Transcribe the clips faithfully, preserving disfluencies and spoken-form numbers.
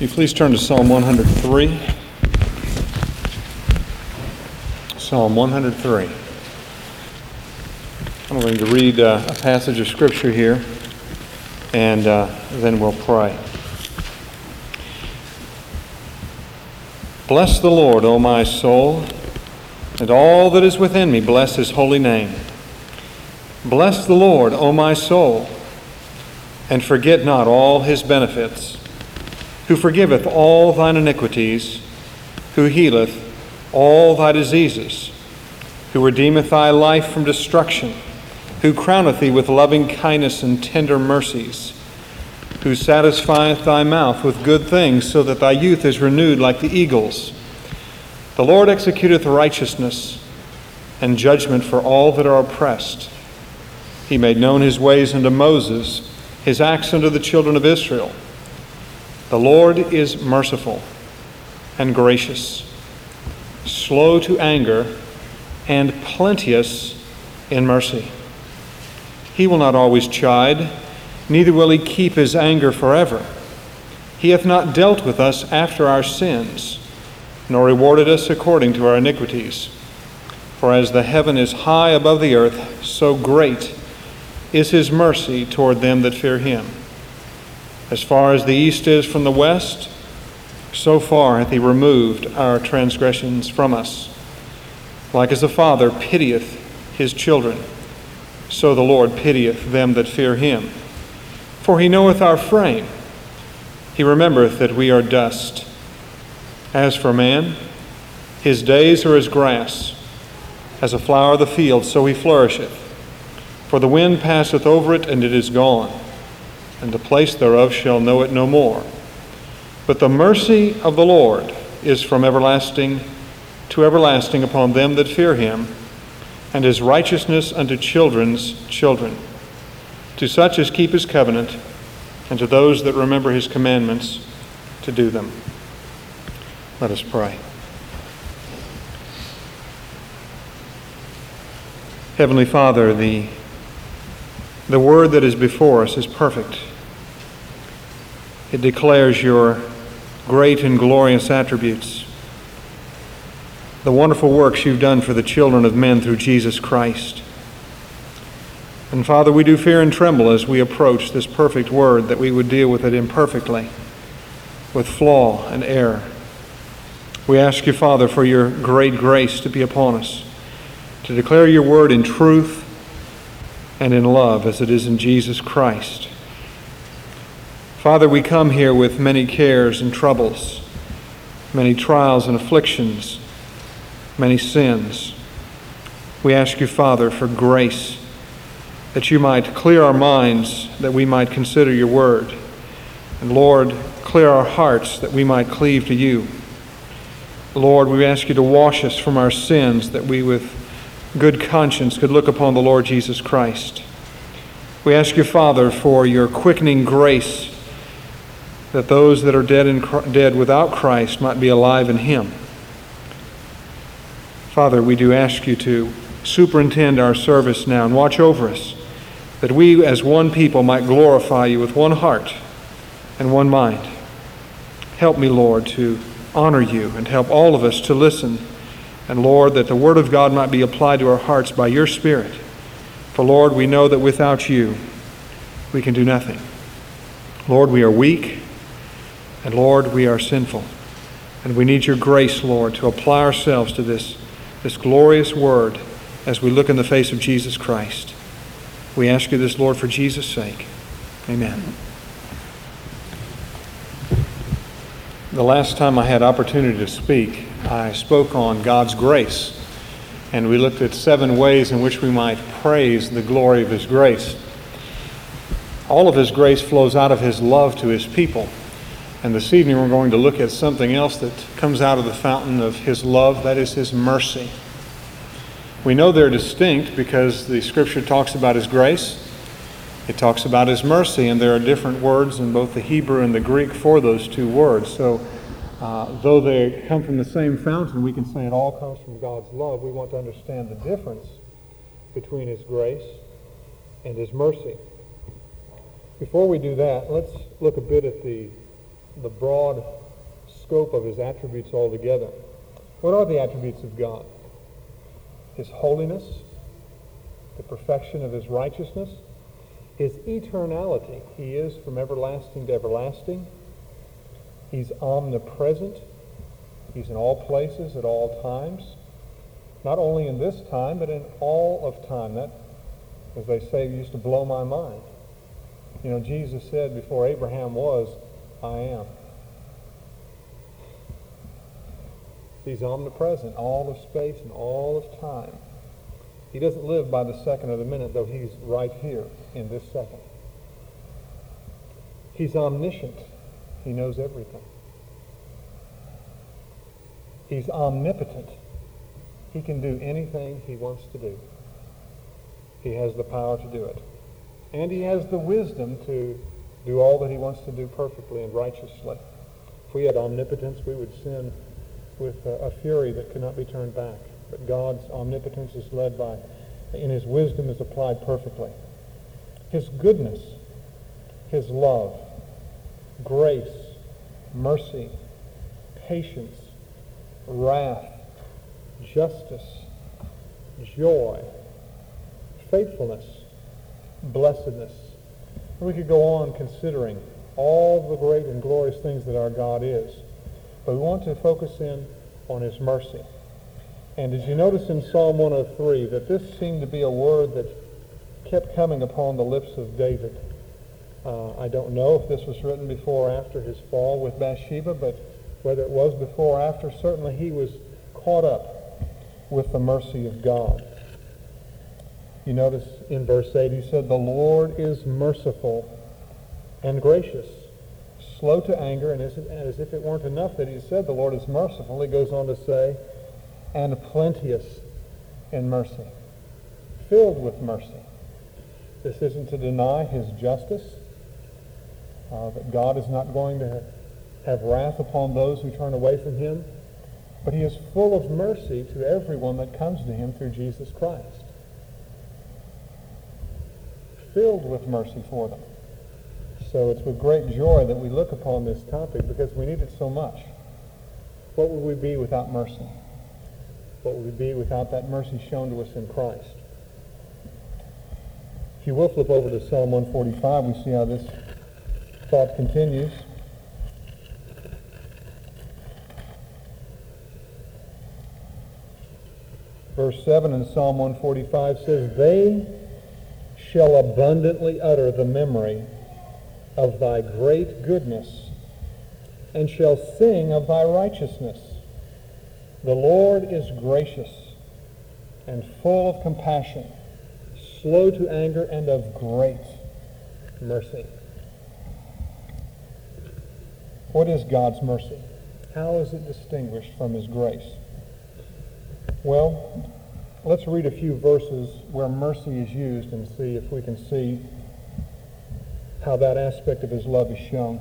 Will you please turn to Psalm one hundred three? Psalm one hundred three. I'm going to read uh, a passage of Scripture here, and uh, then we'll pray. Bless the Lord, O my soul, and all that is within me, bless his holy name. Bless the Lord, O my soul, and forget not all his benefits, who forgiveth all thine iniquities, who healeth all thy diseases, who redeemeth thy life from destruction, who crowneth thee with loving kindness and tender mercies, who satisfieth thy mouth with good things, so that thy youth is renewed like the eagles. The Lord executeth righteousness and judgment for all that are oppressed. He made known his ways unto Moses, his acts unto the children of Israel. The Lord is merciful and gracious, slow to anger, and plenteous in mercy. He will not always chide, neither will he keep his anger forever. He hath not dealt with us after our sins, nor rewarded us according to our iniquities. For as the heaven is high above the earth, so great is his mercy toward them that fear him. As far as the east is from the west, so far hath he removed our transgressions from us. Like as a father pitieth his children, so the Lord pitieth them that fear him. For he knoweth our frame. He remembereth that we are dust. As for man, his days are as grass, as a flower of the field, so he flourisheth. For the wind passeth over it, and it is gone, and the place thereof shall know it no more. But the mercy of the Lord is from everlasting to everlasting upon them that fear him, and his righteousness unto children's children, to such as keep his covenant, and to those that remember his commandments to do them. Let us pray. Heavenly Father, the, the word that is before us is perfect. It declares your great and glorious attributes, the wonderful works you've done for the children of men through Jesus Christ. And Father, we do fear and tremble as we approach this perfect word, that we would deal with it imperfectly, with flaw and error. We ask you, Father, for your great grace to be upon us, to declare your word in truth and in love, as it is in Jesus Christ. Father, we come here with many cares and troubles, many trials and afflictions, many sins. We ask you, Father, for grace, that you might clear our minds, that we might consider your word. And Lord, clear our hearts, that we might cleave to you. Lord, we ask you to wash us from our sins, that we with good conscience could look upon the Lord Jesus Christ. We ask you, Father, for your quickening grace, that those that are dead in, dead without Christ might be alive in him. Father, we do ask you to superintend our service now and watch over us, that we as one people might glorify you with one heart and one mind. Help me, Lord, to honor you, and help all of us to listen. And Lord, that the word of God might be applied to our hearts by your Spirit. For Lord, we know that without you, we can do nothing. Lord, we are weak, and Lord, we are sinful. And we need your grace, Lord, to apply ourselves to this, this glorious word as we look in the face of Jesus Christ. We ask you this, Lord, for Jesus' sake. Amen. The last time I had opportunity to speak, I spoke on God's grace, and we looked at seven ways in which we might praise the glory of his grace. All of his grace flows out of his love to his people, and this evening we're going to look at something else that comes out of the fountain of his love, that is his mercy. We know they're distinct because the scripture talks about his grace, it talks about his mercy, and there are different words in both the Hebrew and the Greek for those two words. So uh, though they come from the same fountain, we can say it all comes from God's love. We want to understand the difference between his grace and his mercy. Before we do that, let's look a bit at the the broad scope of his attributes altogether. What are the attributes of God? His holiness, the perfection of his righteousness, his eternality. He is from everlasting to everlasting. He's omnipresent. He's in all places at all times. Not only in this time, but in all of time. That, as they say, used to blow my mind. You know, Jesus said before Abraham was, I am. He's omnipresent, all of space and all of time. He doesn't live by the second or the minute, though he's right here in this second. He's omniscient. He knows everything. He's omnipotent. He can do anything he wants to do. He has the power to do it. And he has the wisdom to do all that he wants to do perfectly and righteously. If we had omnipotence, we would sin with a, a fury that could not be turned back. But God's omnipotence is led by, and his wisdom is applied perfectly. His goodness, his love, grace, mercy, patience, wrath, justice, joy, faithfulness, blessedness. And we could go on considering all the great and glorious things that our God is. But we want to focus in on his mercy. And as you notice in Psalm one oh three, that this seemed to be a word that kept coming upon the lips of David. Uh, I don't know if this was written before or after his fall with Bathsheba, but whether it was before or after, certainly he was caught up with the mercy of God. You notice in verse eight, he said, the Lord is merciful and gracious, slow to anger, and as if, as if it weren't enough that he said the Lord is merciful, he goes on to say, and plenteous in mercy, filled with mercy. This isn't to deny his justice, uh, that God is not going to have wrath upon those who turn away from him, but he is full of mercy to everyone that comes to him through Jesus Christ. Filled with mercy for them. So it's with great joy that we look upon this topic because we need it so much. What would we be without mercy? What would we be without that mercy shown to us in Christ? If you will flip over to Psalm one forty-five, we see how this thought continues. Verse seven in Psalm one forty-five says, they shall abundantly utter the memory of thy great goodness, and shall sing of thy righteousness. The Lord is gracious and full of compassion, slow to anger, and of great mercy. What is God's mercy? How is it distinguished from his grace? Well, let's read a few verses where mercy is used and see if we can see how that aspect of his love is shown.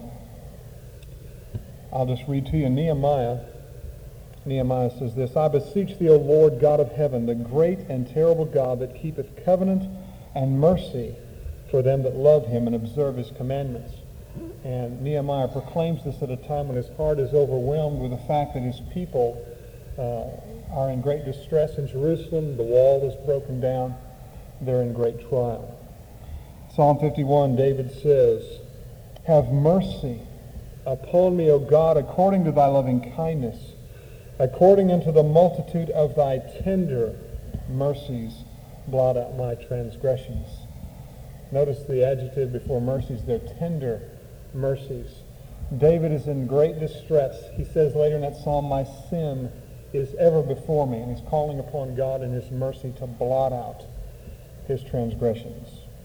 I'll just read to you Nehemiah. Nehemiah says this, I beseech thee, O Lord God of heaven, the great and terrible God that keepeth covenant and mercy for them that love him and observe his commandments. And Nehemiah proclaims this at a time when his heart is overwhelmed with the fact that his people uh, are in great distress in Jerusalem. The wall is broken down. They're in great trial. Psalm fifty-one, David says, have mercy upon me, O God, according to thy loving kindness, according unto the multitude of thy tender mercies, blot out my transgressions. Notice the adjective before mercies, they're tender mercies. David is in great distress. He says later in that psalm, my sin is ever before me, and he's calling upon God in his mercy to blot out his transgressions.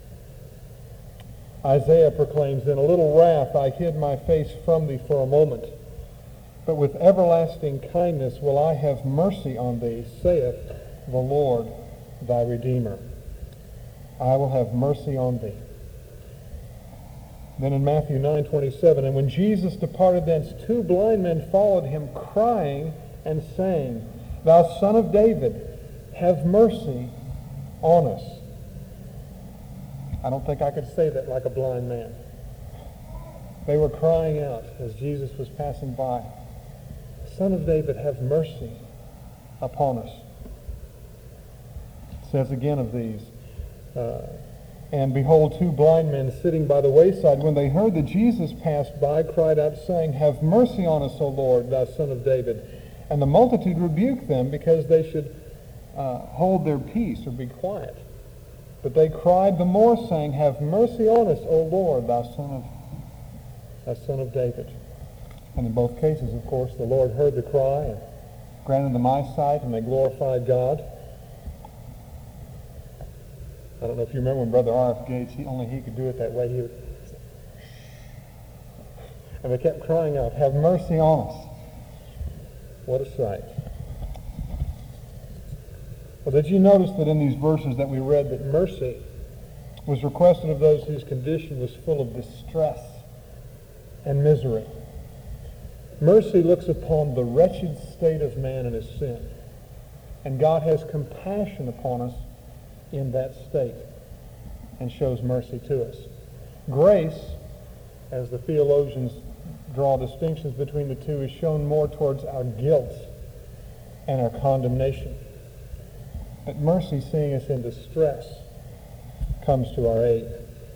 Isaiah proclaims, in a little wrath I hid my face from thee for a moment, but with everlasting kindness will I have mercy on thee, saith the Lord thy Redeemer. I will have mercy on thee. Then in Matthew nine twenty-seven, and when Jesus departed thence, two blind men followed him, crying and saying, Thou Son of David, have mercy on us. I don't think I could say that like a blind man. They were crying out as Jesus was passing by, "Son of David, have mercy upon us." It says again of these, uh, "And behold, two blind men sitting by the wayside, when they heard that Jesus passed by, cried out, saying, Have mercy on us, O Lord, thou Son of David. And the multitude rebuked them, because they should uh, hold their peace or be quiet. But they cried the more, saying, Have mercy on us, O Lord, thou Son of, thou Son of David." And in both cases, of course, the Lord heard the cry and granted them eyesight, and they glorified God. I don't know if you remember when Brother R F Gates, he, only he could do it that way. He would, and they kept crying out, "Have mercy on us." What a sight. Well, did you notice that in these verses that we read that mercy was requested of those whose condition was full of distress and misery? Mercy looks upon the wretched state of man and his sin, and God has compassion upon us in that state and shows mercy to us. Grace, as the theologians draw distinctions between the two, is shown more towards our guilt and our condemnation. But mercy, seeing us in distress, comes to our aid.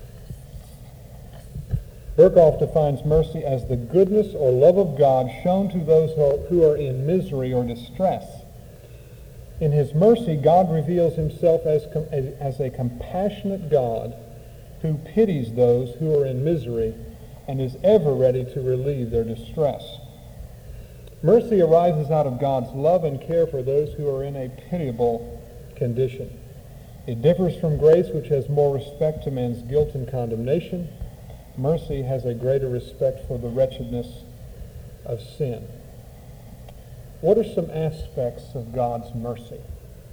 Berkhoff defines mercy as the goodness or love of God shown to those who are in misery or distress. In his mercy, God reveals himself as, as a compassionate God who pities those who are in misery and is ever ready to relieve their distress. Mercy arises out of God's love and care for those who are in a pitiable condition. It differs from grace, which has more respect to man's guilt and condemnation. Mercy has a greater respect for the wretchedness of sin. What are some aspects of God's mercy?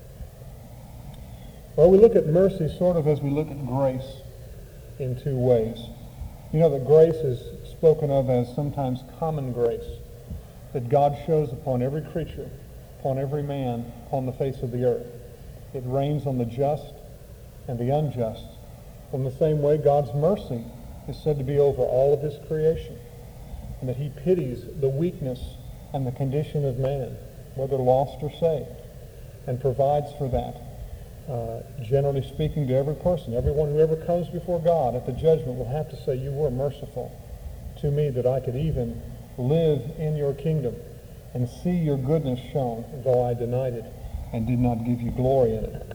Well, we look at mercy sort of as we look at grace in two ways. You know that grace is spoken of as sometimes common grace, that God shows upon every creature, upon every man, upon the face of the earth. It rains on the just and the unjust. In the same way, God's mercy is said to be over all of his creation, and that he pities the weakness and the condition of man, whether lost or saved, and provides for that, uh, generally speaking, to every person. Everyone who ever comes before God at the judgment will have to say, "You were merciful to me that I could even live in your kingdom and see your goodness shown, though I denied it and did not give you glory in it."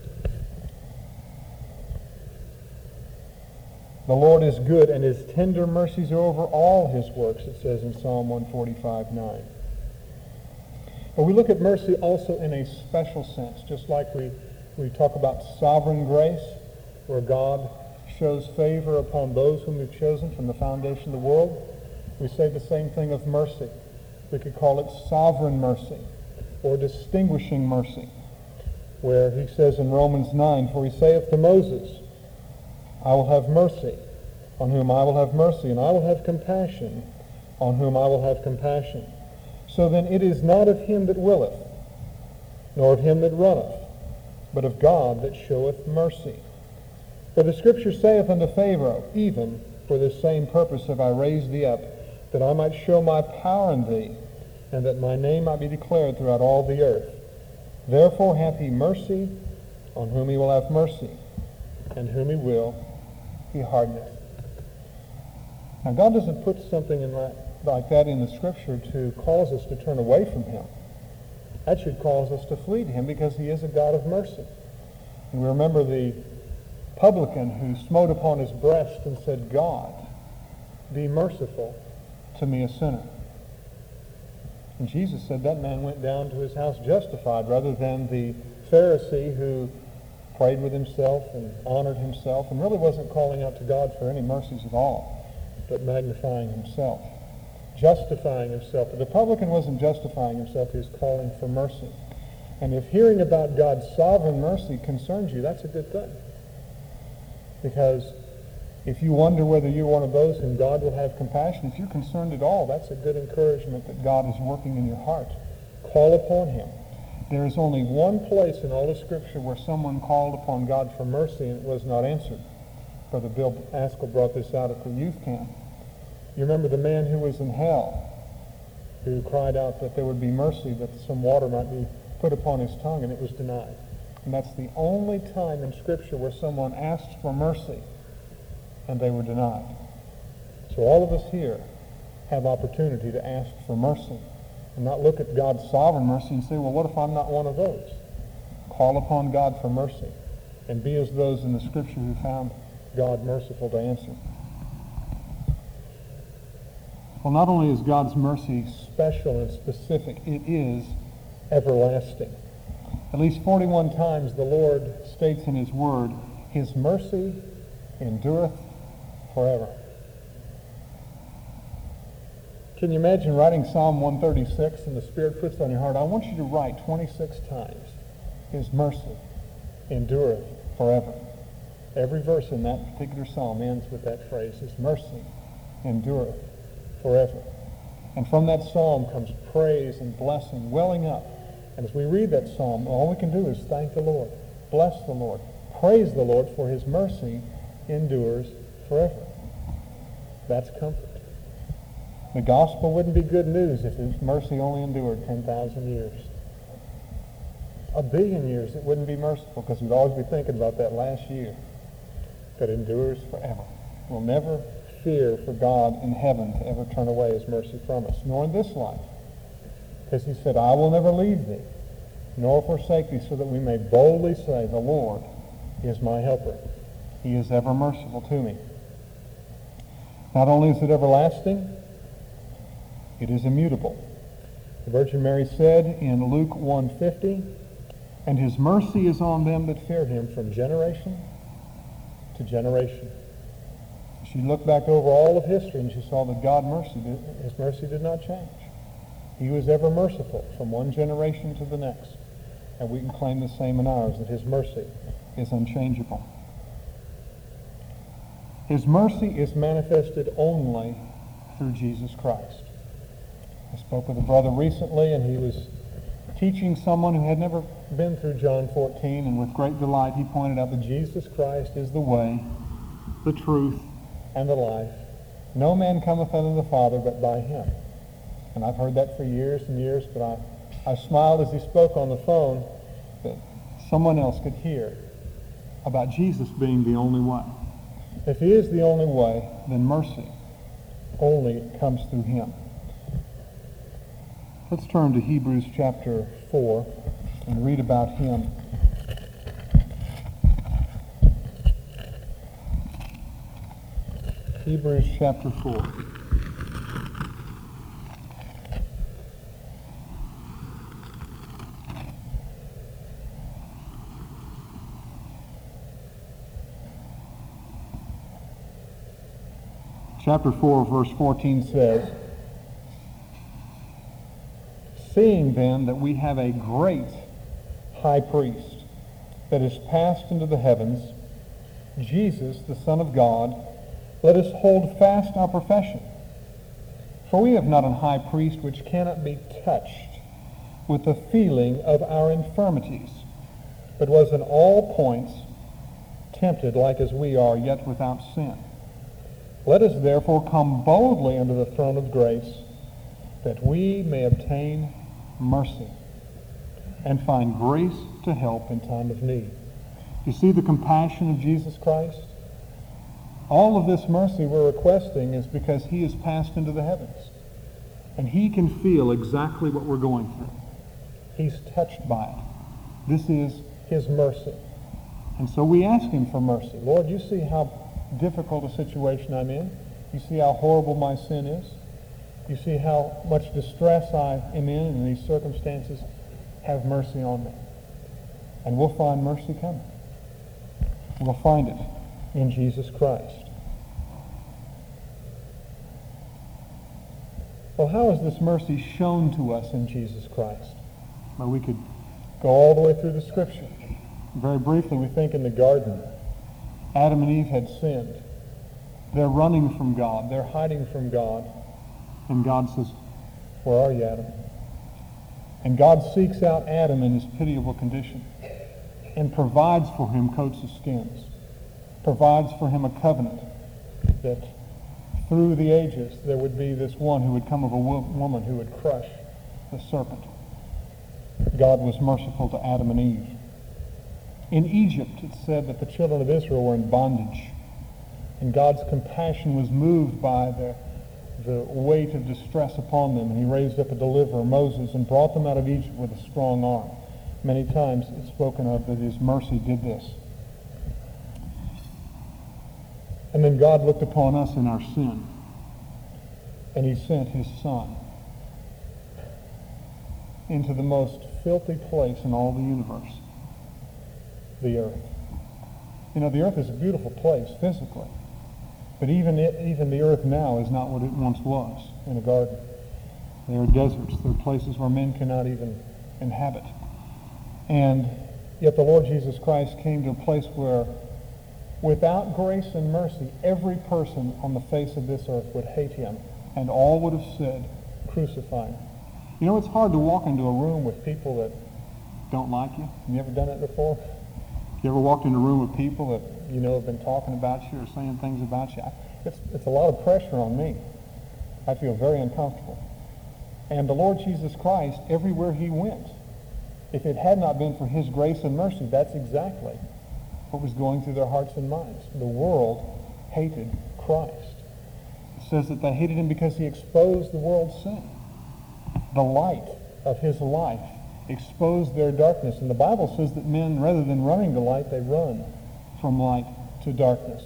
The Lord is good, and his tender mercies are over all his works, it says in Psalm one forty-five nine. But we look at mercy also in a special sense, just like we, we talk about sovereign grace, where God shows favor upon those whom he's chosen from the foundation of the world. We say the same thing of mercy. We could call it sovereign mercy or distinguishing mercy, where he says in Romans nine, "For he saith to Moses, I will have mercy on whom I will have mercy, and I will have compassion on whom I will have compassion. So then it is not of him that willeth, nor of him that runneth, but of God that showeth mercy. For the Scripture saith unto Pharaoh, Even for this same purpose have I raised thee up, that I might show my power in thee, and that my name might be declared throughout all the earth. Therefore hath he mercy on whom he will have mercy, and whom he will he hardeneth." Now, God doesn't put something in that, like that in the Scripture to cause us to turn away from him. That should cause us to flee to him, because he is a God of mercy. And we remember the publican who smote upon his breast and said, "God, be merciful to me, a sinner." And Jesus said that man went down to his house justified, rather than the Pharisee who prayed with himself and honored himself and really wasn't calling out to God for any mercies at all, but magnifying himself, justifying himself. But the publican wasn't justifying himself, he was calling for mercy. And if hearing about God's sovereign mercy concerns you, that's a good thing. Because if you wonder whether you're one of those whom God will have compassion, if you're concerned at all, that's a good encouragement that God is working in your heart. Call upon him. There is only one place in all of Scripture where someone called upon God for mercy and it was not answered. Brother Bill Askell brought this out at the youth camp. You remember the man who was in hell, who cried out that there would be mercy, that some water might be put upon his tongue, and it was denied. And that's the only time in Scripture where someone asked for mercy and they were denied. So all of us here have opportunity to ask for mercy and not look at God's sovereign mercy and say, well, what if I'm not one of those? Call upon God for mercy and be as those in the Scripture who found God merciful to answer. Well, not only is God's mercy special and specific, it is everlasting. At least forty-one times the Lord states in his word, his mercy endureth forever. Can you imagine writing Psalm one thirty-six and the Spirit puts it on your heart? I want you to write twenty-six times, his mercy endureth forever. Every verse in that particular psalm ends with that phrase, his mercy endureth forever. And from that psalm comes praise and blessing welling up. And as we read that psalm, all we can do is thank the Lord, bless the Lord, praise the Lord, for his mercy endures forever. That's comfort. The gospel wouldn't be good news if his mercy only endured ten thousand years. A billion years it wouldn't be merciful, because we'd always be thinking about that last year that endures forever. We'll never fear for God in heaven to ever turn away his mercy from us, nor in this life. Because he said, I will never leave thee, nor forsake thee, so that we may boldly say, the Lord is my helper. He is ever merciful to me. Not only is it everlasting, it is immutable. The Virgin Mary said in Luke one fifty, and his mercy is on them that fear him from generation to generation. She looked back over all of history and she saw that God mercy, his mercy did not change. He was ever merciful from one generation to the next. And we can claim the same in ours, that his mercy is unchangeable. His mercy is manifested only through Jesus Christ. I spoke with a brother recently, and he was teaching someone who had never been through John fourteen, and with great delight he pointed out that Jesus Christ is the way, the truth, and the life. No man cometh unto the Father but by him. And I've heard that for years and years, but I, I smiled as he spoke on the phone that someone else could hear about Jesus being the only way. If he is the only way, then mercy only comes through him. Let's turn to Hebrews chapter four and read about him. Hebrews chapter four. Chapter four, verse fourteen says, seeing then that we have a great high priest that is passed into the heavens, Jesus, the Son of God, let us hold fast our profession. For we have not an high priest which cannot be touched with the feeling of our infirmities, but was in all points tempted like as we are, yet without sin. Let us therefore come boldly unto the throne of grace, that we may obtain mercy and find grace to help in time of need. You see the compassion of Jesus Christ? All of this mercy we're requesting is because he has passed into the heavens. And he can feel exactly what we're going through. He's touched by it. This is his mercy. And so we ask him for mercy. Lord, you see how difficult a situation I'm in. You see how horrible my sin is. You see how much distress I am in in these circumstances. Have mercy on me. And we'll find mercy coming. We'll find it in Jesus Christ. Well, how is this mercy shown to us in Jesus Christ? Well, we could go all the way through the Scripture. Very briefly, we think in the garden, Adam and Eve had sinned. They're running from God. They're hiding from God. And God says, where are you, Adam? And God seeks out Adam in his pitiable condition and provides for him coats of skins, provides for him a covenant that through the ages, there would be this one who would come of a wo- woman who would crush the serpent. God was merciful to Adam and Eve. In Egypt, it said that the children of Israel were in bondage, and God's compassion was moved by the, the weight of distress upon them, and he raised up a deliverer, Moses, and brought them out of Egypt with a strong arm. Many times it's spoken of that his mercy did this. And then God looked upon us in our sin, and he sent his Son into the most filthy place in all the universe, the earth. You know, the earth is a beautiful place physically, but even it, even the earth now is not what it once was in a garden. There are deserts. There are places where men cannot even inhabit. And yet the Lord Jesus Christ came to a place where, without grace and mercy, every person on the face of this earth would hate him, and all would have said, crucify him. You know, it's hard to walk into a room with people that don't like you. Have you ever done it before? You ever walked in a room with people that you know have been talking about you or saying things about you? It's, it's a lot of pressure on me. I feel very uncomfortable. And the Lord Jesus Christ, everywhere he went, if it had not been for his grace and mercy, that's exactly what was going through their hearts and minds. The world hated Christ. It says that they hated him because he exposed the world's sin. The light of his life exposed their darkness. And the Bible says that men, rather than running to light, they run from light to darkness.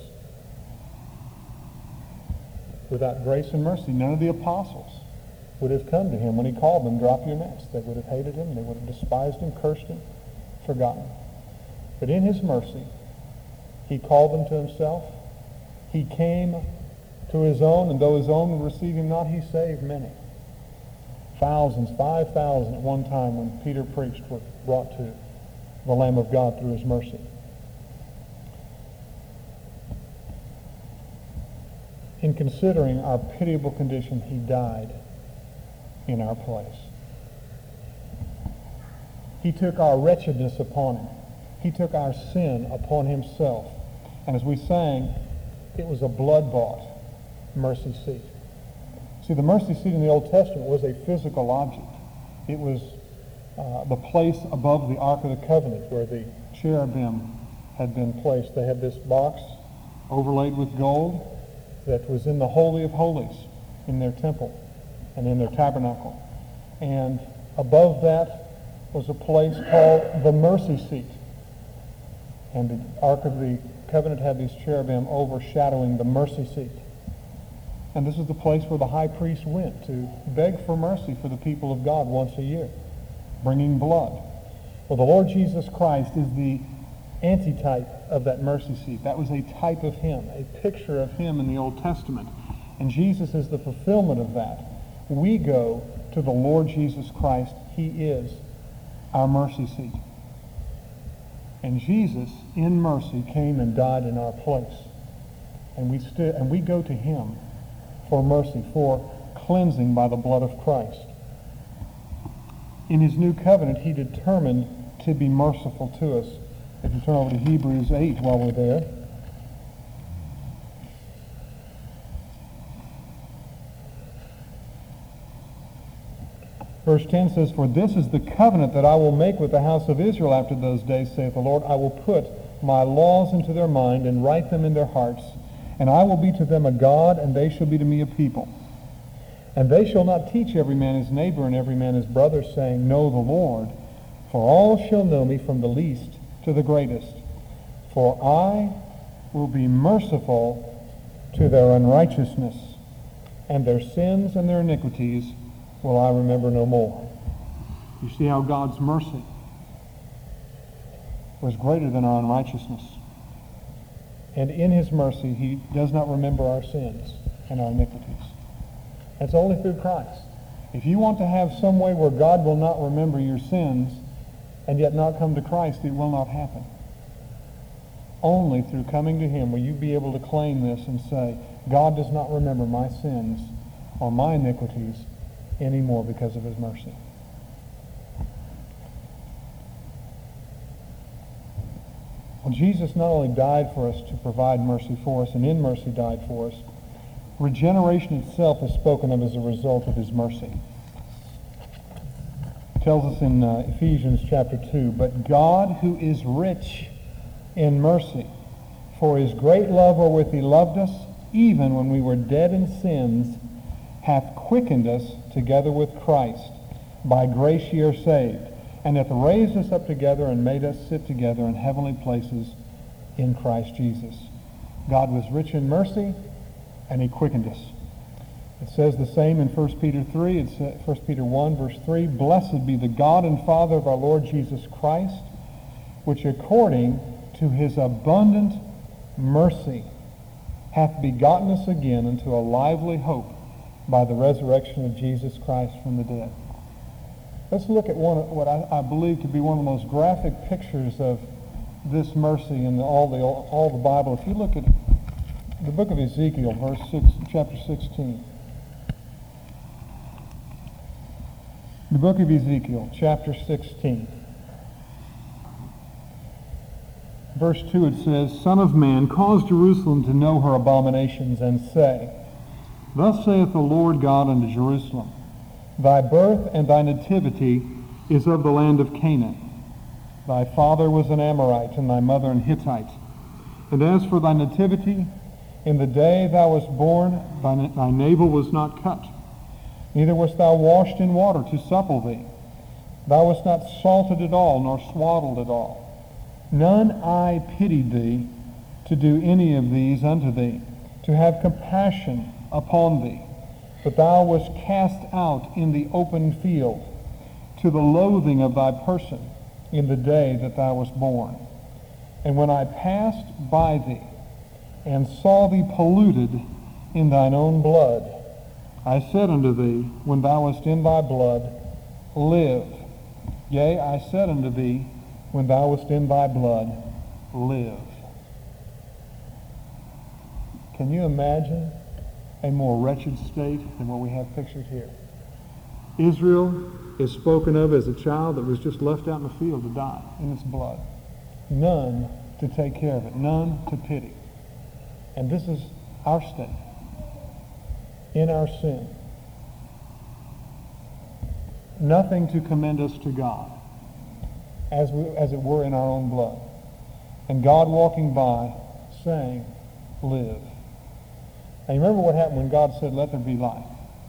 Without grace and mercy, none of the apostles would have come to him when he called them, drop your nets. They would have hated him, they would have despised him, cursed him, forgotten. But in his mercy, he called them to himself. He came to his own, and though his own would receive him not, he saved many. Thousands, five thousand at one time when Peter preached were brought to the Lamb of God through his mercy. In considering our pitiable condition, he died in our place. He took our wretchedness upon him. He took our sin upon himself. And as we sang, it was a blood-bought mercy seat. See, the mercy seat in the Old Testament was a physical object. It was uh, the place above the Ark of the Covenant where the cherubim had been placed. They had this box overlaid with gold that was in the Holy of Holies in their temple and in their tabernacle. And above that was a place called the mercy seat. And the Ark of the Covenant had these cherubim overshadowing the mercy seat. And this is the place where the high priest went to beg for mercy for the people of God once a year, bringing blood. Well, the Lord Jesus Christ is the antitype of that mercy seat. That was a type of him, a picture of him in the Old Testament. And Jesus is the fulfillment of that. We go to the Lord Jesus Christ. He is our mercy seat. And Jesus, in mercy, came and died in our place. And we st- and we go to him for mercy, for cleansing by the blood of Christ. In his new covenant, he determined to be merciful to us. If you turn over to Hebrews eight while we're there. Verse ten says, "For this is the covenant that I will make with the house of Israel after those days, saith the Lord. I will put my laws into their mind and write them in their hearts. And I will be to them a God, and they shall be to me a people. And they shall not teach every man his neighbor and every man his brother, saying, Know the Lord. For all shall know me from the least to the greatest. For I will be merciful to their unrighteousness, and their sins and their iniquities will I remember no more." You see how God's mercy was greater than our unrighteousness. And in his mercy, he does not remember our sins and our iniquities. It's only through Christ. If you want to have some way where God will not remember your sins and yet not come to Christ, it will not happen. Only through coming to him will you be able to claim this and say, God does not remember my sins or my iniquities anymore because of his mercy. Well, Jesus not only died for us to provide mercy for us, and in mercy died for us, regeneration itself is spoken of as a result of his mercy. It tells us in uh, Ephesians chapter two, "But God, who is rich in mercy, for his great love wherewith he loved us, even when we were dead in sins, hath quickened us together with Christ. By grace ye are saved, and hath raised us up together and made us sit together in heavenly places in Christ Jesus." God was rich in mercy, and he quickened us. It says the same in First Peter three. It's First Peter one, verse three. "Blessed be the God and Father of our Lord Jesus Christ, which according to his abundant mercy hath begotten us again unto a lively hope by the resurrection of Jesus Christ from the dead." Let's look at one what I, I believe to be one of the most graphic pictures of this mercy in the, all the all the Bible. If you look at the book of Ezekiel, verse six, chapter sixteen. The book of Ezekiel, chapter sixteen. Verse two, it says, "Son of man, cause Jerusalem to know her abominations, and say, Thus saith the Lord God unto Jerusalem, Thy birth and thy nativity is of the land of Canaan. Thy father was an Amorite, and thy mother an Hittite. And as for thy nativity, in the day thou wast born, thy, thy navel was not cut, neither wast thou washed in water to supple thee. Thou wast not salted at all, nor swaddled at all. None eye pitied thee to do any of these unto thee, to have compassion upon thee. But thou wast cast out in the open field, to the loathing of thy person, in the day that thou wast born. And when I passed by thee, and saw thee polluted in thine own blood, I said unto thee, when thou wast in thy blood, live. Yea, I said unto thee, when thou wast in thy blood, live." Can you imagine a more wretched state than what we have pictured here? Israel is spoken of as a child that was just left out in the field to die in its blood. None to take care of it, none to pity. And this is our state in our sin. Nothing to commend us to God, as we, as it were in our own blood. And God walking by saying, live. Now you remember what happened when God said, let there be light.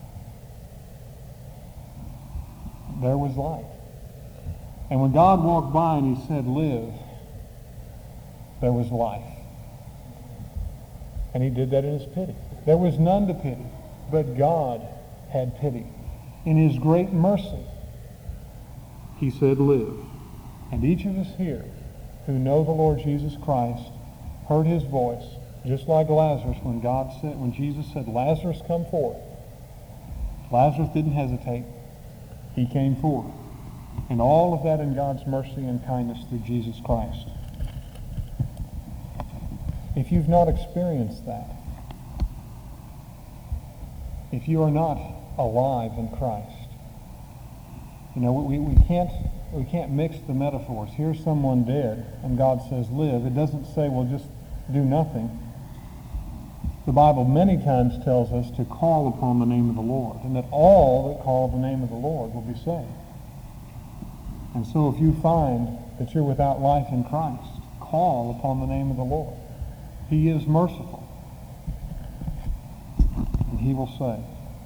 There was light. And when God walked by and he said, live, there was life. And he did that in his pity. There was none to pity, but God had pity. In his great mercy, he said, live. And each of us here who know the Lord Jesus Christ heard his voice, just like Lazarus when God said, when Jesus said, Lazarus, come forth. Lazarus didn't hesitate. He came forth. And all of that in God's mercy and kindness through Jesus Christ. If you've not experienced that, if you are not alive in Christ, you know, we, we can't we can't mix the metaphors. Here's someone dead, and God says, live. It doesn't say, well, just do nothing. The Bible many times tells us to call upon the name of the Lord, and that all that call the name of the Lord will be saved. And so if you find that you're without life in Christ, call upon the name of the Lord. He is merciful, and he will save.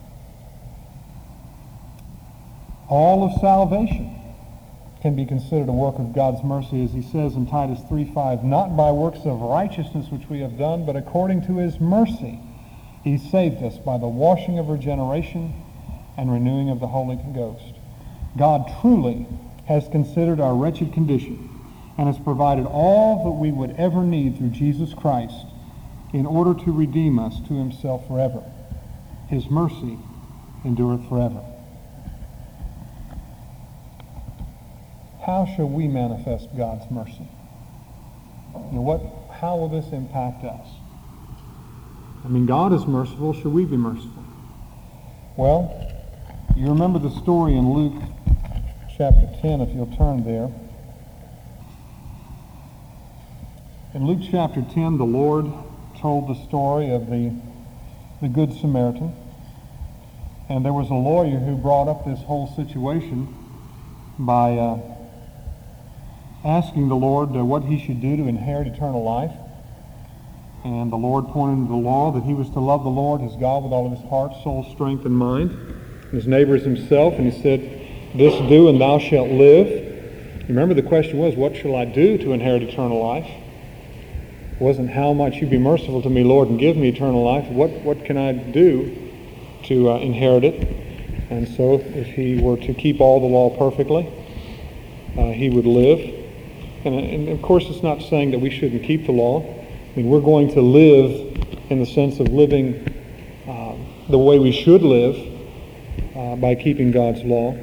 All of salvation can be considered a work of God's mercy, as he says in Titus three five, not by works of righteousness which we have done, but according to his mercy he saved us by the washing of regeneration and renewing of the Holy Ghost. God truly has considered our wretched condition and has provided all that we would ever need through Jesus Christ in order to redeem us to himself forever. His mercy endureth forever. How shall we manifest God's mercy? You know, what, how will this impact us? I mean, God is merciful. Should we be merciful? Well, you remember the story in Luke chapter ten, if you'll turn there. In Luke chapter ten, the Lord told the story of the the Good Samaritan. And there was a lawyer who brought up this whole situation by uh, asking the Lord uh, what he should do to inherit eternal life. And the Lord pointed to the law that he was to love the Lord his God with all of his heart, soul, strength, and mind, and his neighbor as himself. And he said, "This do, and thou shalt live." Remember, the question was, what shall I do to inherit eternal life? It wasn't how much you be merciful to me, Lord, and give me eternal life. What, what can I do to uh, inherit it? And so if he were to keep all the law perfectly, uh, he would live. And, and of course, it's not saying that we shouldn't keep the law. I mean, we're going to live in the sense of living uh, the way we should live uh, by keeping God's law.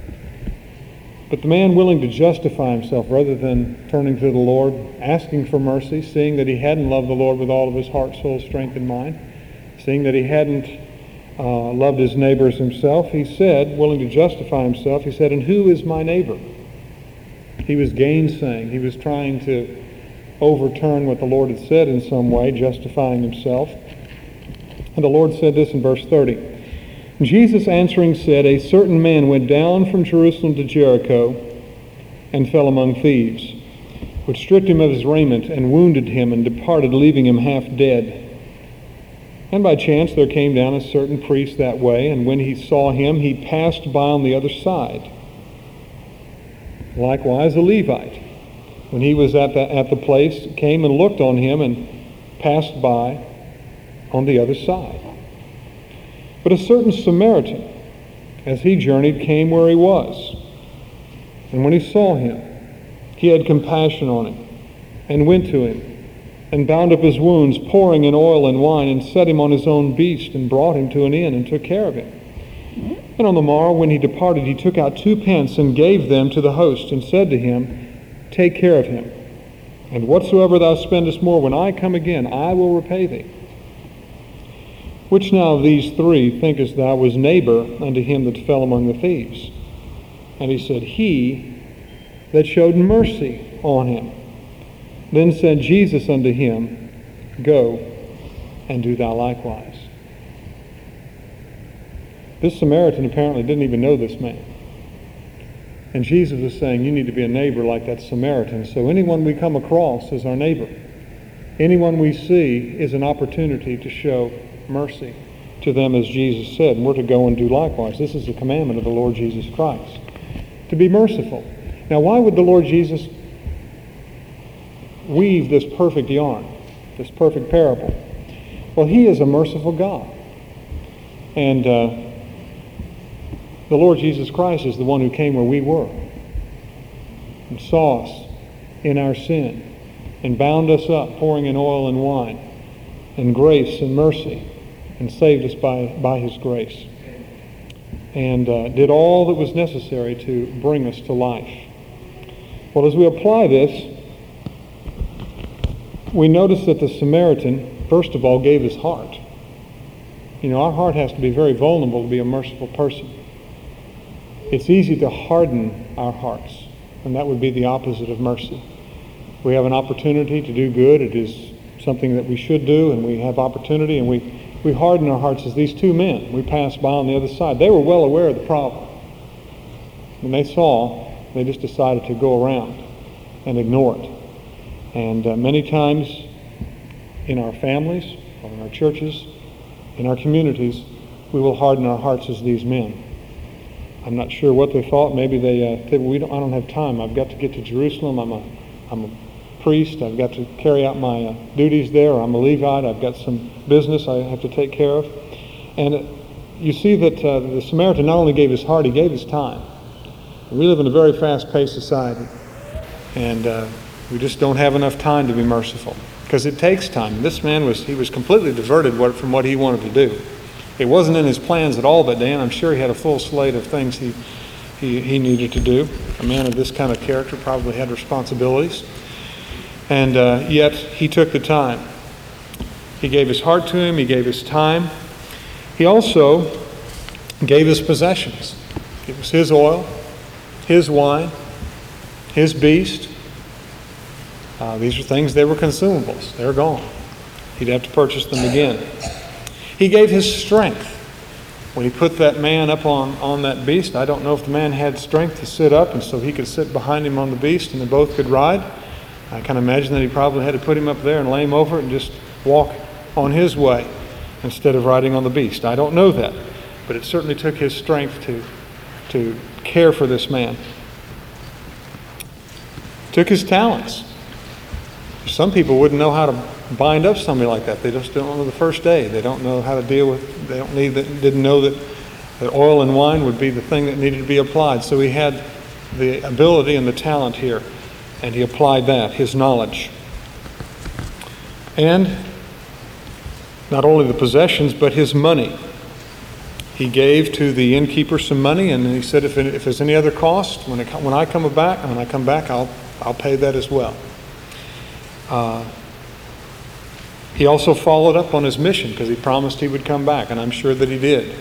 But the man willing to justify himself rather than turning to the Lord, asking for mercy, seeing that he hadn't loved the Lord with all of his heart, soul, strength, and mind, seeing that he hadn't uh, loved his neighbor as himself, he said, willing to justify himself, he said, "And who is my neighbor?" He was gainsaying. He was trying to overturn what the Lord had said in some way, justifying himself. And the Lord said this in verse thirty. Jesus answering said, "A certain man went down from Jerusalem to Jericho and fell among thieves, which stripped him of his raiment and wounded him and departed, leaving him half dead. And by chance there came down a certain priest that way, and when he saw him, he passed by on the other side. Likewise a Levite, when he was at the, at the place, came and looked on him and passed by on the other side. But a certain Samaritan, as he journeyed, came where he was. And when he saw him, he had compassion on him, and went to him, and bound up his wounds, pouring in oil and wine, and set him on his own beast, and brought him to an inn, and took care of him. And on the morrow, when he departed, he took out two pence, and gave them to the host, and said to him, Take care of him, and whatsoever thou spendest more, when I come again, I will repay thee. Which now of these three thinkest thou was neighbor unto him that fell among the thieves? And he said, He that showed mercy on him. Then said Jesus unto him, Go, and do thou likewise. This Samaritan apparently didn't even know this man. And Jesus was saying, you need to be a neighbor like that Samaritan. So anyone we come across is our neighbor. Anyone we see is an opportunity to show mercy to them, as Jesus said, and we're to go and do likewise. This is the commandment of the Lord Jesus Christ, to be merciful. Now, why would the Lord Jesus weave this perfect yarn, this perfect parable? Well, he is a merciful God. And uh, the Lord Jesus Christ is the one who came where we were and saw us in our sin and bound us up, pouring in oil and wine and grace and mercy, and saved us by, by his grace, and uh, did all that was necessary to bring us to life. Well, as we apply this, we notice that the Samaritan, first of all, gave his heart. You know, our heart has to be very vulnerable to be a merciful person. It's easy to harden our hearts, and that would be the opposite of mercy. We have an opportunity to do good. It is something that we should do, and we have opportunity, and we We harden our hearts as these two men. We passed by on the other side. They were well aware of the problem. When they saw, they just decided to go around and ignore it. And uh, many times in our families, or in our churches, in our communities, we will harden our hearts as these men. I'm not sure what they thought. Maybe they uh, said, we don't, I don't have time. I've got to get to Jerusalem. I'm a, I'm a priest. I've got to carry out my uh, duties there. I'm a Levite. I've got some business I have to take care of. And uh, you see that uh, the Samaritan not only gave his heart, he gave his time. We live in a very fast-paced society, and uh, we just don't have enough time to be merciful, because it takes time. This man was he was completely diverted from what he wanted to do. It wasn't in his plans at all that day, and I'm sure he had a full slate of things he, he, he needed to do. A man of this kind of character probably had responsibilities. And uh, yet, he took the time. He gave his heart to him. He gave his time. He also gave his possessions. It was his oil, his wine, his beast. Uh, these are things, they were consumables. They're gone. He'd have to purchase them again. He gave his strength. When he put that man up on, on that beast, I don't know if the man had strength to sit up and so he could sit behind him on the beast and they both could ride. I can imagine that he probably had to put him up there and lay him over it and just walk on his way instead of riding on the beast. I don't know that, but it certainly took his strength to, to care for this man. Took his talents. Some people wouldn't know how to bind up somebody like that. They just don't know the first day. They don't know how to deal with, they don't need that, didn't know that, that oil and wine would be the thing that needed to be applied. So he had the ability and the talent here, and he applied that, his knowledge. And not only the possessions, but his money. He gave to the innkeeper some money, and he said, if, if there's any other cost, when, it, when I come back, when I come back, I'll, I'll pay that as well. Uh, He also followed up on his mission because he promised he would come back, and I'm sure that he did.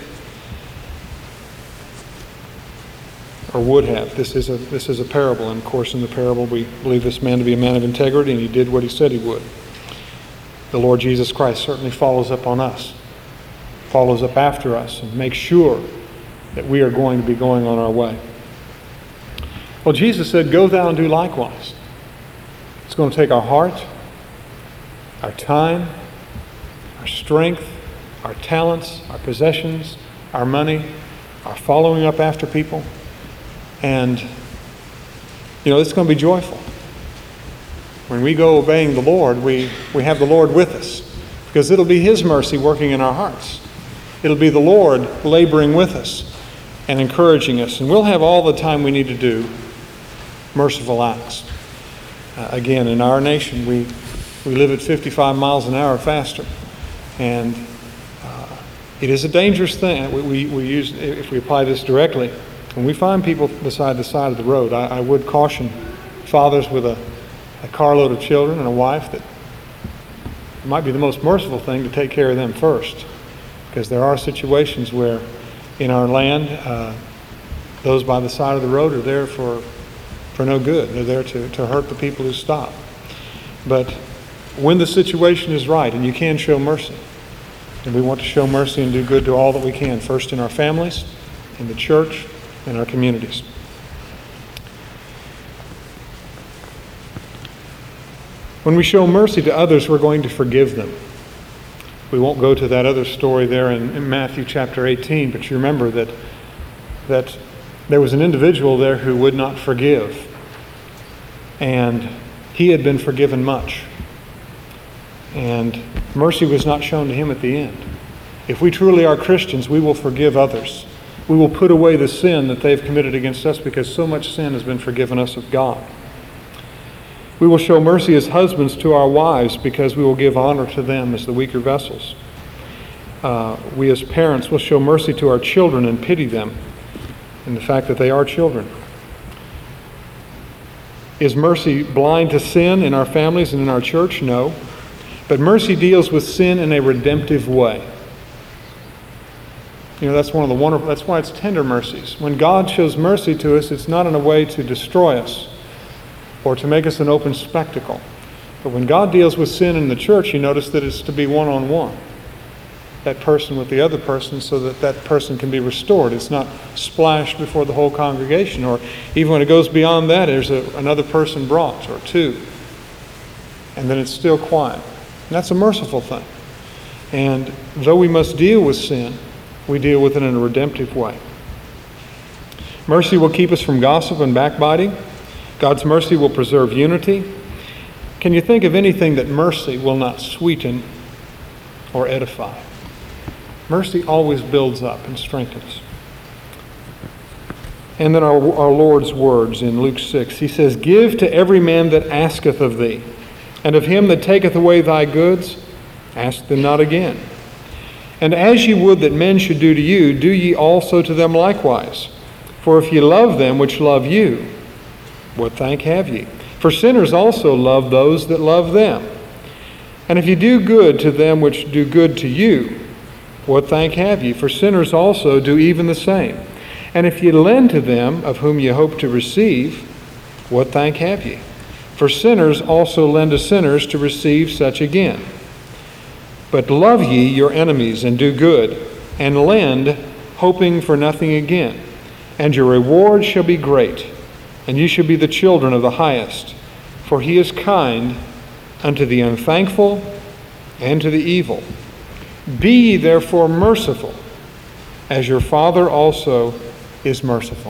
Or would have. This is a this is a parable, and of course in the parable we believe this man to be a man of integrity, and he did what he said he would. The Lord Jesus Christ certainly follows up on us, follows up after us, and makes sure that we are going to be going on our way. Well, Jesus said, "Go thou and do likewise." It's going to take our heart, our time, our strength, our talents, our possessions, our money, our following up after people. And, you know, it's going to be joyful. When we go obeying the Lord, we, we have the Lord with us, because it'll be His mercy working in our hearts. It'll be the Lord laboring with us and encouraging us. And we'll have all the time we need to do merciful acts. Uh, again, in our nation, we We live at fifty-five miles an hour faster, and uh, it is a dangerous thing. We, we, we use, if we apply this directly, when we find people beside the side of the road, I, I would caution fathers with a, a carload of children and a wife that it might be the most merciful thing to take care of them first, because there are situations where in our land, uh, those by the side of the road are there for, for no good. They're there to, to hurt the people who stop. But when the situation is right, and you can show mercy, and we want to show mercy and do good to all that we can, first in our families, in the church, in our communities. When we show mercy to others, we're going to forgive them. We won't go to that other story there in, in Matthew chapter eighteen, but you remember that, that there was an individual there who would not forgive, and he had been forgiven much. And mercy was not shown to him at the end. If we truly are Christians, we will forgive others. We will put away the sin that they've committed against us, because so much sin has been forgiven us of God. We will show mercy as husbands to our wives, because we will give honor to them as the weaker vessels. Uh, we as parents will show mercy to our children and pity them in the fact that they are children. Is mercy blind to sin in our families and in our church? No. But mercy deals with sin in a redemptive way. You know, that's one of the wonderful, that's why it's tender mercies. When God shows mercy to us, it's not in a way to destroy us or to make us an open spectacle. But when God deals with sin in the church, you notice that it's to be one-on-one. That person with the other person, so that that person can be restored. It's not splashed before the whole congregation, or even when it goes beyond that, there's a, another person brought, or two. And then it's still quiet. And that's a merciful thing. And though we must deal with sin, we deal with it in a redemptive way. Mercy will keep us from gossip and backbiting. God's mercy will preserve unity. Can you think of anything that mercy will not sweeten or edify? Mercy always builds up and strengthens. And then our, our Lord's words in Luke six. He says, "Give to every man that asketh of thee, and of him that taketh away thy goods, ask them not again. And as ye would that men should do to you, do ye also to them likewise. For if ye love them which love you, what thank have ye? For sinners also love those that love them. And if ye do good to them which do good to you, what thank have ye? For sinners also do even the same. And if ye lend to them of whom ye hope to receive, what thank have ye? For sinners also lend to sinners to receive such again. But love ye your enemies, and do good, and lend, hoping for nothing again. And your reward shall be great, and you shall be the children of the highest. For he is kind unto the unthankful and to the evil. Be ye therefore merciful, as your Father also is merciful.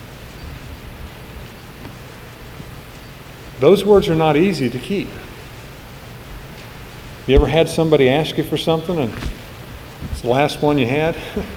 Those words are not easy to keep. You ever had somebody ask you for something and it's the last one you had?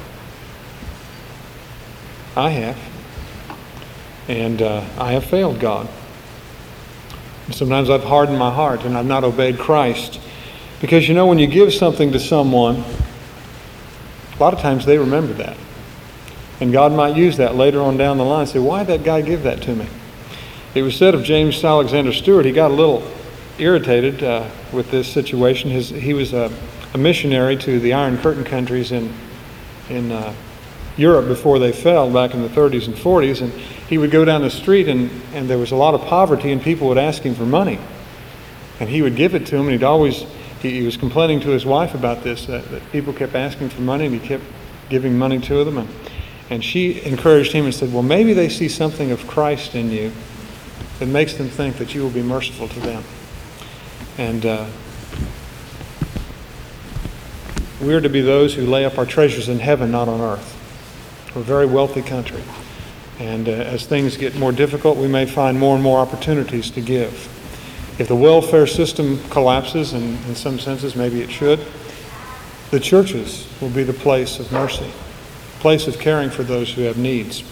I have. And uh, I have failed God. And sometimes I've hardened my heart and I've not obeyed Christ. Because you know, when you give something to someone, a lot of times they remember that. And God might use that later on down the line and say, why did that guy give that to me? It was said of James Alexander Stewart, he got a little irritated uh, with this situation. His, he was a, a missionary to the Iron Curtain countries in, in uh, Europe before they fell back in the thirties and forties. And he would go down the street and, and there was a lot of poverty and people would ask him for money. And he would give it to them, and he'd always, he, he was complaining to his wife about this, that, that people kept asking for money and he kept giving money to them. And, and she encouraged him and said, well, maybe they see something of Christ in you that makes them think that you will be merciful to them. And uh, we're to be those who lay up our treasures in heaven, not on earth. We're a very wealthy country. And uh, as things get more difficult, we may find more and more opportunities to give. If the welfare system collapses, and in some senses maybe it should, the churches will be the place of mercy, place of caring for those who have needs.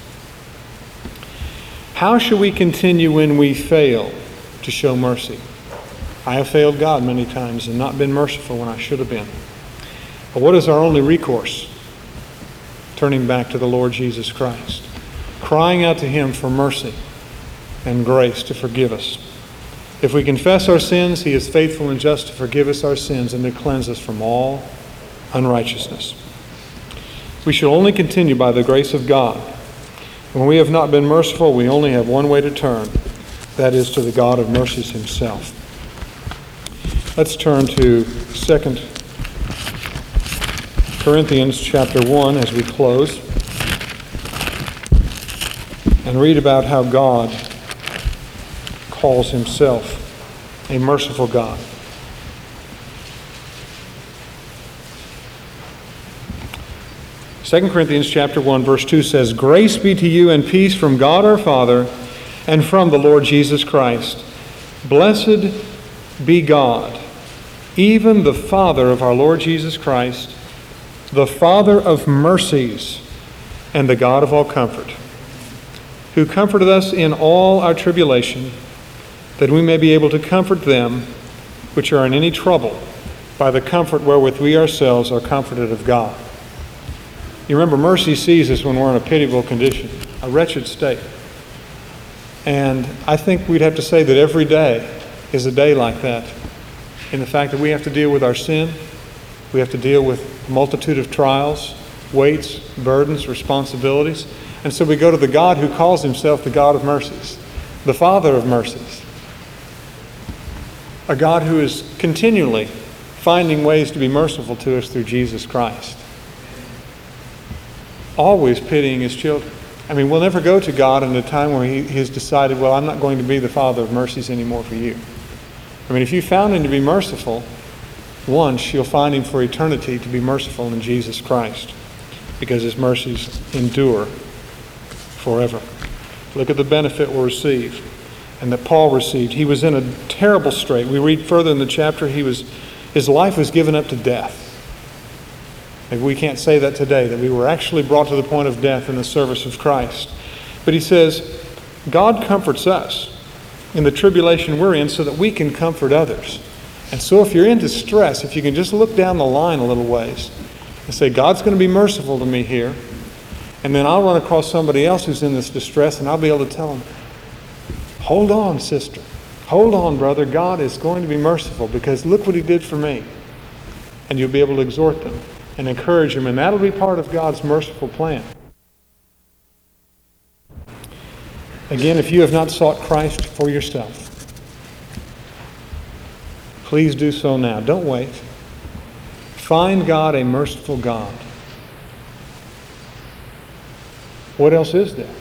How shall we continue when we fail to show mercy? I have failed God many times and not been merciful when I should have been. But what is our only recourse? Turning back to the Lord Jesus Christ, crying out to Him for mercy and grace to forgive us. If we confess our sins, He is faithful and just to forgive us our sins and to cleanse us from all unrighteousness. We shall only continue by the grace of God. When we have not been merciful, we only have one way to turn. That is to the God of mercies Himself. Let's turn to Second Corinthians chapter one as we close and read about how God calls Himself a merciful God. Second Corinthians chapter one verse two says, Grace be to you and peace from God our Father and from the Lord Jesus Christ. Blessed be God, even the Father of our Lord Jesus Christ, the Father of mercies and the God of all comfort, who comforted us in all our tribulation, that we may be able to comfort them which are in any trouble by the comfort wherewith we ourselves are comforted of God. You remember, mercy sees us when we're in a pitiable condition, a wretched state. And I think we'd have to say that every day is a day like that, in the fact that we have to deal with our sin, we have to deal with a multitude of trials, weights, burdens, responsibilities. And so we go to the God who calls Himself the God of mercies, the Father of mercies, a God who is continually finding ways to be merciful to us through Jesus Christ, always pitying His children. I mean, we'll never go to God in a time where He has decided, well, I'm not going to be the Father of mercies anymore for you. I mean, if you found Him to be merciful once, you'll find Him for eternity to be merciful in Jesus Christ, because His mercies endure forever. Look at the benefit we'll receive, and that Paul received. He was in a terrible strait. We read further in the chapter, he was, his life was given up to death. Maybe we can't say that today, that we were actually brought to the point of death in the service of Christ. But he says, God comforts us in the tribulation we're in so that we can comfort others. And so if you're in distress, if you can just look down the line a little ways and say, God's going to be merciful to me here, and then I'll run across somebody else who's in this distress and I'll be able to tell them, hold on, sister. Hold on, brother. God is going to be merciful because look what He did for me. And you'll be able to exhort them and encourage them, and that'll be part of God's merciful plan. Again, if you have not sought Christ for yourself, please do so now. Don't wait. Find God a merciful God. What else is there?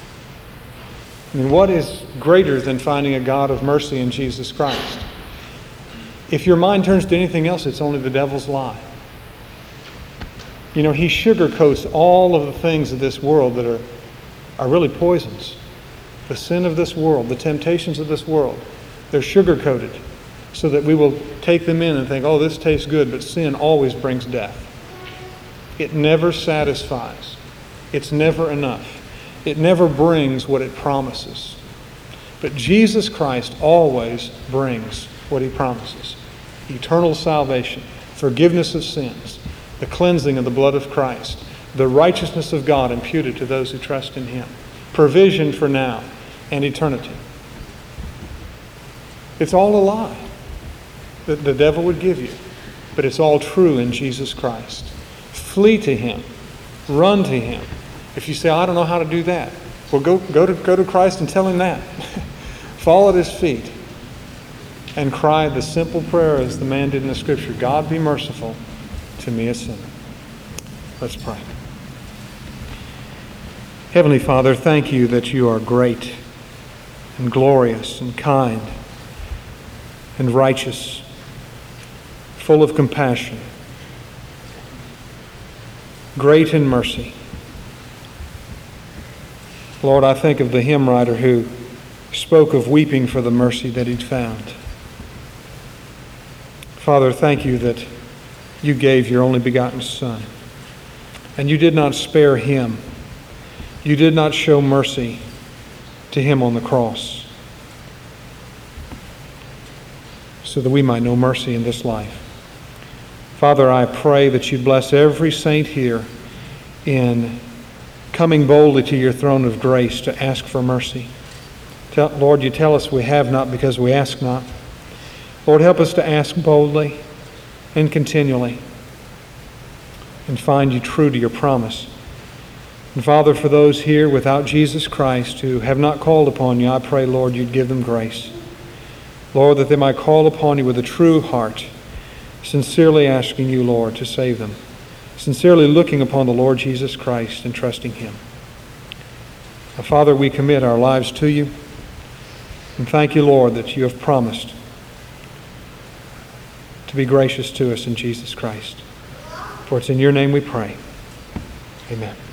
I mean, what is greater than finding a God of mercy in Jesus Christ? If your mind turns to anything else, it's only the devil's lie. You know, he sugarcoats all of the things of this world that are, are really poisons. The sin of this world, the temptations of this world, they're sugar-coated so that we will take them in and think, oh, this tastes good, but sin always brings death. It never satisfies. It's never enough. It never brings what it promises. But Jesus Christ always brings what he promises. Eternal salvation, forgiveness of sins, the cleansing of the blood of Christ, the righteousness of God imputed to those who trust in him, provision for now and eternity. It's all a lie that the devil would give you, but it's all true in Jesus Christ. Flee to him. Run to him. If you say, I don't know how to do that, well, go, go, to, go to Christ and tell him that. Fall at his feet and cry the simple prayer as the man did in the scripture, God be merciful to me a sinner. Let's pray. Heavenly Father, thank you that you are great and glorious and kind and righteous, full of compassion, great in mercy. Lord, I think of the hymn writer who spoke of weeping for the mercy that he'd found. Father, thank you that you gave your only begotten Son, and you did not spare him. You did not show mercy to him on the cross so that we might know mercy in this life. Father, I pray that you bless every saint here in coming boldly to your throne of grace to ask for mercy. Tell, Lord, you tell us we have not because we ask not. Lord, help us to ask boldly and continually and find you true to your promise. And Father, for those here without Jesus Christ who have not called upon you, I pray, Lord, you'd give them grace. Lord, that they might call upon you with a true heart, sincerely asking you, Lord, to save them, sincerely looking upon the Lord Jesus Christ and trusting him. Now, Father, we commit our lives to you, and thank you, Lord, that you have promised to be gracious to us in Jesus Christ. For it's in your name we pray. Amen.